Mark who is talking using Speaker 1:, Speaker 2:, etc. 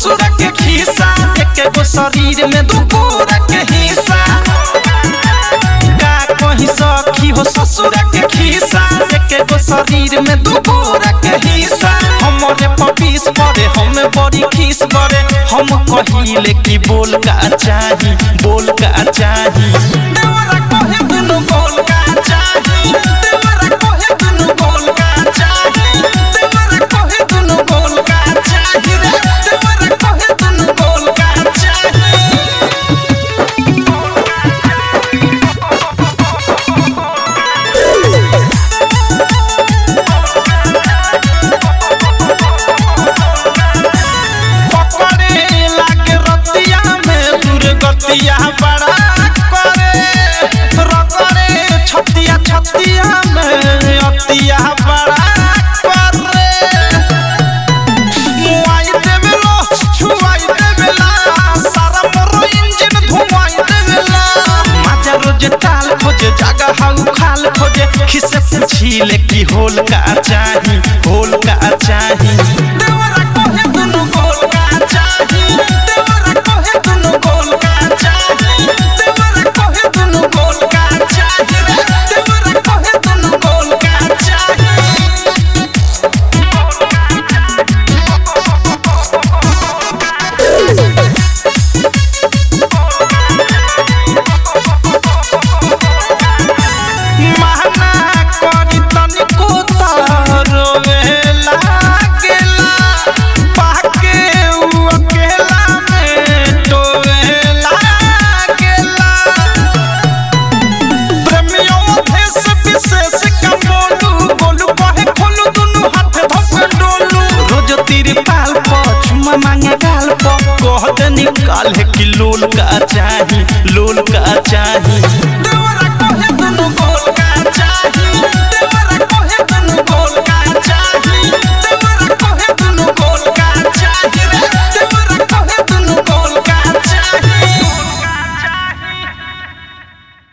Speaker 1: ससुर के खिस्सा एक गो शरीर में दू पूरा के हिस्सा का कहीं सखी हो ससुर के खिस्सा एक गो शरीर में दू पूरा के हिस्सा हमरे पपीस पड़े हम बड़ी खीस करे हम कहिले कि बोल का चाही देवरा कहे दुनु बोल का चाही देवरा कहे दुनु बोल का चाही देवरा कहे दुनु बोल का चाही रे देवरा कहे दुनु बोल का चाही पकड़े लागे रतिया में दुर्गतिया बड़ा करे रगड़े छतिया में अतिया बड़ा करे मुआई देवेला छुआई देवेला सारा मोर इंजन धुआई देवेला माजा रोज टाल खोजे जगह हाउ खाल खोजे खिसे पूछिले कि होल का चाही देवरा कहे दुनु बोल का चाही देवरा कहे दुनु बोल का चाही देवरा कहे दुनु बोल का चाही रे देवरा कहे दुनु बोल का चाही महना करी तनिको रोवे लागेला पाके उ अकेला में टोवे लागेला प्रेमियों देश विशेष का बोलू कहे खोलू दुनु हाथ धोके डोलू रोज तीर पाल पर चुमा मांगे गाल पर कह दे निकाल है कि लोल का चाही